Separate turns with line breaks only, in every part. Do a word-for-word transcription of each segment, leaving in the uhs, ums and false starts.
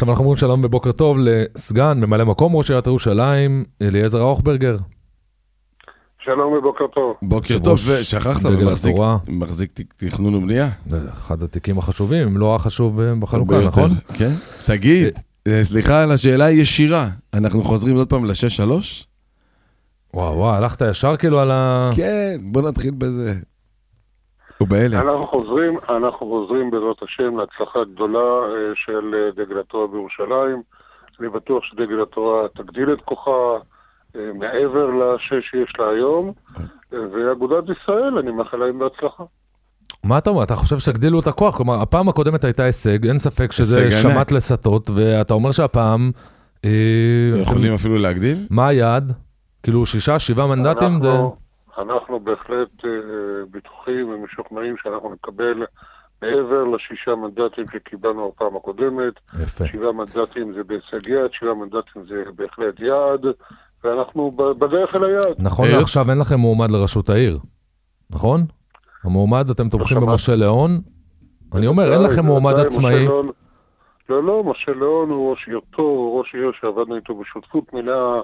עכשיו אנחנו אומרים שלום ובוקר טוב לסגן, ממלא מקום ראש עיריית ירושלים, אליעזר ראוכברגר.
שלום ובוקר טוב.
בוקר טוב, ושכחת, מחזיק תכנון ובנייה?
זה אחד התיקים החשובים, אם לא החשוב בחלוקה, נכון?
כן. תגיד, סליחה על השאלה הישירה, אנחנו חוזרים עוד פעם ל-שש שלוש?
וואו, וואו, הלכת ישר כאילו על ה...
כן, בוא נתחיל בזה. ובאלה.
אנחנו חוזרים, אנחנו חוזרים בעזרת השם להצלחה גדולה של דגל התורה בירושלים. אני בטוח שדגל התורה תגדיל את כוחה מעבר לשש שיש לה היום, ואגודת ישראל, אני מאחל להם בהצלחה.
מה אתה אומר? אתה חושב שתגדילו את הכוח? כלומר, הפעם הקודמת הייתה הישג, אין ספק שזה שמט לסטות, ואתה אומר שהפעם...
יכולים אפילו להגדיל?
מה היעד? כאילו שישה, שבעה מנדטים זה...
אנחנו בהחלט בטוחים ומשוכנעים שאנחנו נקבל מעבר לשישה מנדטים שקיבלנו הפעם הקודמת.
יפה.
שבעה מנדטים זה בהישג יעד, שבעה מנדטים זה בהחלט יעד, ואנחנו בדרך אל היעד.
נכון, עכשיו אין לכם מועמד לראשות העיר, נכון? המועמד, אתם תומכים במשה ליאון? אני אומר, אין לכם מועמד עצמאי.
לא, לא, משה ליאון הוא ראש עיר טוב, הוא ראש עיר שעבדנו איתו בשותפות מלאה.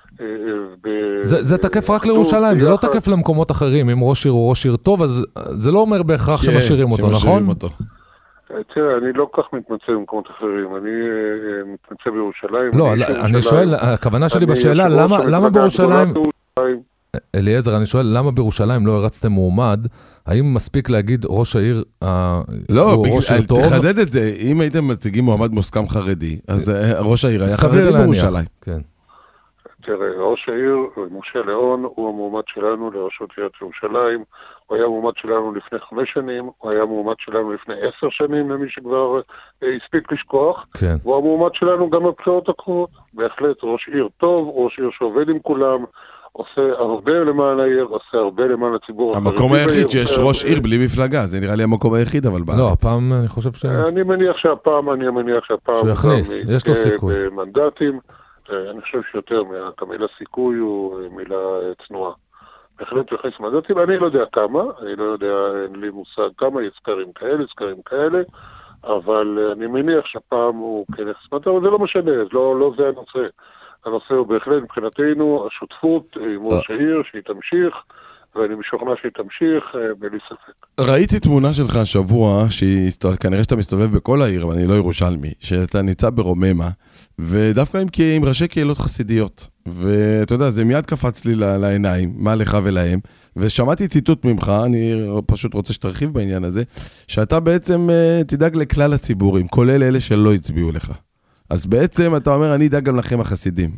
זה תקף רק לירושלים, זה לא תקף למקומות אחרים. אם ראש עיר הוא ראש עיר טוב, אז זה לא אומר בהכרח שמשאירים אותו, נכון?
תראה, אני לא כך מתמצא במקומות אחרים, אני מתמצא בירושלים.
לא, אני שואל, הכוונה שלי בשאלה, למה בירושלים... אליעזר, אני שואל, למה בירושלים לא הרצתם מועמד? האם מספיק להגיד ראש העיר
לא, תחדד את זה, אם הייתם מציגים מועמד מוסכם חרדי, אז ראש העיר היה חרדי בירושלים.
כן.
תראה, ראש העיר, משה ליאון, הוא המועמד שלנו לראשות עיריית ירושלים, הוא היה מועמד שלנו לפני חמש שנים, הוא היה מועמד שלנו לפני עשר שנים, למי שכבר הספיק לשכוח,
כן.
הוא המועמד שלנו גם בבחירות הקרובות. בהחלט ראש עיר טוב, ראש עיר שעובד עם כולם, עושה הרבה למען העיר, עושה הרבה למען הציבור.
המקום היחיד שיש ראש עיר בלי מפלגה, זה נראה לי המקום היחיד, אבל בארץ.
לא, הפעם אני חושב ש...
אני מניח שהפעם, אני מניח שהפעם...
שהוא יכניס, יש לו סיכוי.
במנדטים, אני חושב שיותר מהמילה סיכוי הוא מילה צנועה. בהחלט יכניס מנדטים, אני לא יודע כמה, אני לא יודע, אין לי מושג כמה, יש סקרים כאלה, סקרים כאלה, אבל אני מניח שהפעם הוא כן יכניס מנדטים, אבל זה לא משנה, לא, לא זה הנושא. הנושא הוא בהחלט מבחינתנו השותפות עם ראש העיר שהיא תמשיך, ואני משוכנע שהיא תמשיך בלי ספק.
ראיתי תמונה שלך השבוע, כנראה שאתה מסתובב בכל העיר, אבל אני לא ירושלמי, שאתה נמצא ברוממה, ודווקא עם, עם ראשי קהילות חסידיות. ואתה יודע, זה מיד קפץ לי לעיניים, מה לך ולהם, ושמעתי ציטוט ממך, אני פשוט רוצה שתרחיב בעניין הזה, שאתה בעצם תדאג לכלל הציבורים, כולל אלה שלא הצביעו לך. אז בעצם אתה אומר, אני אדאג גם לכם החסידים.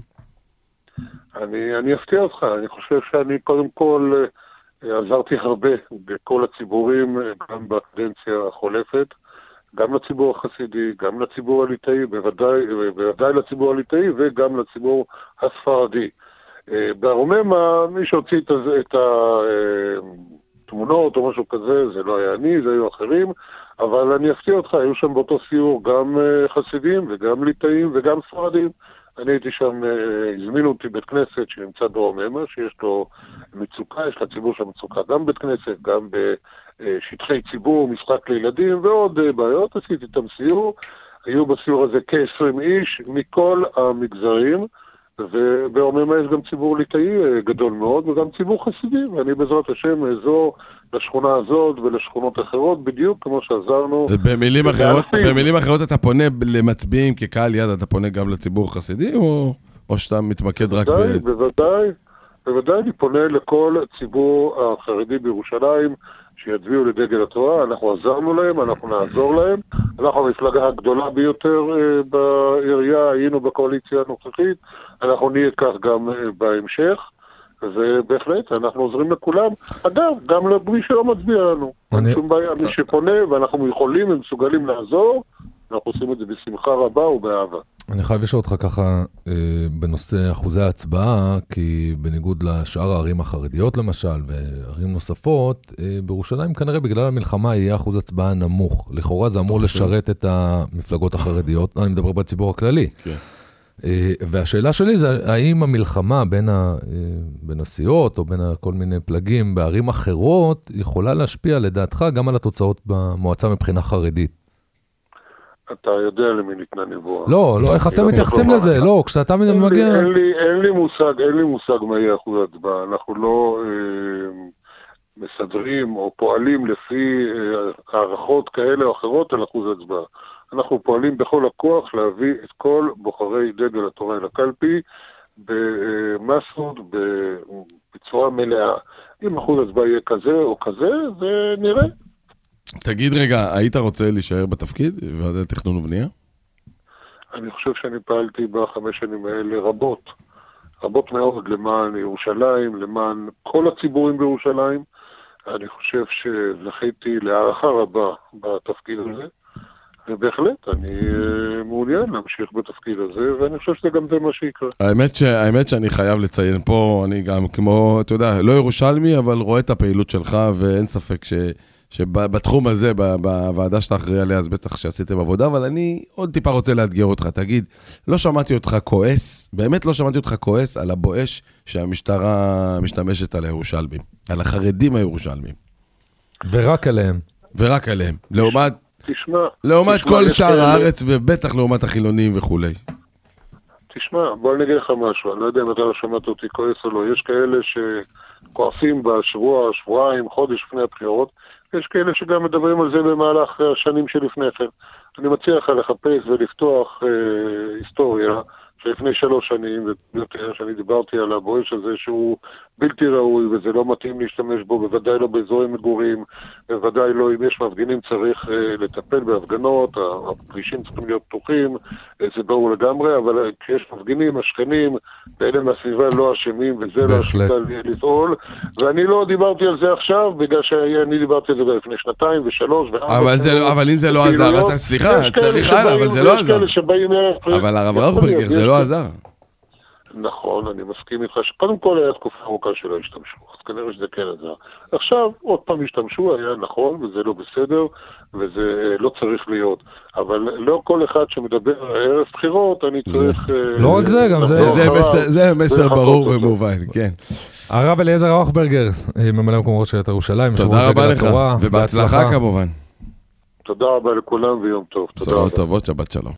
אני, אני אפתיע אותך, אני חושב שאני קודם כל עזרתי הרבה בכל הציבורים, גם בקדנציה החולפת, גם לציבור החסידי, גם לציבור הליטאי, בוודאי, בוודאי לציבור הליטאי וגם לציבור הספרדי. ברוממה, מי שהוציא את, את התמונות או משהו כזה, זה לא היה אני, זה היו אחרים, אבל אני אפתיע אותך, היו שם באותו סיור גם חסידים וגם ליטאים וגם ספרדים. אני הייתי שם, הזמינו אותי בית כנסת שנמצא ברוממה, שיש לו מצוקה, יש לציבור שם מצוקה, גם בית כנסת, גם בשטחי ציבור, משחק לילדים ועוד בעיות. עשיתי איתם סיור, היו בסיור הזה כ-עשרים איש מכל המגזרים, וברוממה יש גם ציבור ליטאי גדול מאוד, וגם ציבור חסידי, ואני בעזרת השם אעזור לשכונה הזאת ולשכונות אחרות, בדיוק כמו שעזרנו.
במילים אחרות, במילים אחרות אתה פונה למצביעים כקהל יד, אתה פונה גם לציבור החסידי, או, או שאתה מתמקד רק ב...
בוודאי, בוודאי, בוודאי אני פונה לכל ציבור החרדי בירושלים, שיצביעו לדגל התורה, אנחנו עזרנו להם, אנחנו נעזור להם, אנחנו המפלגה הגדולה ביותר בעירייה, היינו בקואליציה הנוכחית, אנחנו נהיה כך גם בהמשך, ובהחלט אנחנו עוזרים לכולם, אגב, גם למי שלא מצביע לנו, אני... שום בעיה, מי שפונה ואנחנו יכולים ומסוגלים לעזור, אנחנו עושים את זה בשמחה רבה ובאהבה.
אני חייב לשאול אותך ככה אה, בנושא אחוזי ההצבעה, כי בניגוד לשאר הערים החרדיות למשל, וערים נוספות, אה, בירושלים כנראה בגלל המלחמה יהיה אחוז הצבעה נמוך. לכאורה זה אמור לשרת את המפלגות החרדיות, אני מדבר בציבור הכללי. כן. אה, והשאלה שלי זה, האם המלחמה בין, ה, אה, בין הסיעות או בין כל מיני פלגים בערים אחרות, יכולה להשפיע לדעתך גם על התוצאות במועצה מבחינה חרדית?
אתה יודע למי ניתנה נבואה.
לא, לא, איך אתם מתייחסים לזה? לא, כשאתה מגיע...
אין לי מושג, אין לי מושג מה יהיה אחוז ההצבעה. אנחנו לא מסדרים או פועלים לפי הערכות כאלה או אחרות על אחוז ההצבעה. אנחנו פועלים בכל הכוח להביא את כל בוחרי דגל התורה אל הקלפי במסות, בצורה מלאה. אם אחוז ההצבעה יהיה כזה או כזה, זה נראה.
תגיד רגע, היית רוצה להישאר בתפקיד בוועדת תכנון ובנייה?
אני חושב שאני פעלתי בחמש שנים האלה רבות, רבות מאוד למען ירושלים, למען כל הציבורים בירושלים. אני חושב שזכיתי להערכה רבה בתפקיד הזה, ובהחלט אני מעוניין להמשיך בתפקיד הזה, ואני חושב שזה גם זה מה שיקרה.
האמת, ש... האמת שאני חייב לציין פה, אני גם כמו, אתה יודע, לא ירושלמי, אבל רואה את הפעילות שלך, ואין ספק ש... שבתחום הזה, בוועדה שאתה אחראי עליה, אז בטח שעשיתם עבודה, אבל אני עוד טיפה רוצה לאתגר אותך. תגיד, לא שמעתי אותך כועס, באמת לא שמעתי אותך כועס על הבואש שהמשטרה משתמשת על הירושלמים, על החרדים הירושלמים.
ורק עליהם.
ורק עליהם. לעומת,
תשמע,
לעומת
תשמע,
כל שאר
כאלה...
הארץ, ובטח לעומת החילונים וכולי.
תשמע, בוא נגיד לך משהו, אני לא יודע אם אתה לא שמעת אותי כועס או לא, יש כאלה שכועסים בשבוע, שבועיים, חודש לפני הבחירות, יש כאלה שגם מדברים על זה במהלך השנים שלפני כן. אני מציע לך לחפש ולפתוח אה, היסטוריה שלפני שלוש שנים, ויותר, שאני דיברתי על הבואש הזה שהוא בלתי ראוי, וזה לא מתאים להשתמש בו, בוודאי לא באזורי מגורים, בוודאי לא, אם יש מפגינים צריך אה, לטפל בהפגנות, הכבישים צריכים להיות פתוחים, אה, זה ברור לגמרי, אבל כשיש מפגינים, השכנים, ואלה מהסביבה לא אשמים, וזה לא השיטה לפעול, ואני לא דיברתי על זה עכשיו, בגלל שאני דיברתי על זה לפני שנתיים ושלוש,
אבל, זה, אבל אם זה לא עזר, אתה סליחה, צריך הלאה, אבל זה לא עזר. אבל הרב ראוכברגר, זה לא עזר.
נכון, אני מסכים איתך שקודם כל היה תקופה ארוכה שלא השתמשו, אז כנראה שזה כן עזר. עכשיו, עוד פעם השתמשו, היה נכון, וזה לא בסדר, וזה לא צריך להיות. אבל לא כל אחד שמדבר ערב בחירות, אני צריך...
לא רק זה, גם זה...
זה מסר ברור ומובן, כן.
הרב אליעזר ראוכברגר, ממלא מקום ראש עיריית ירושלים,
תודה רבה לך, ובהצלחה כמובן.
תודה רבה לכולם ויום טוב.
בשורות טובות, שבת שלום.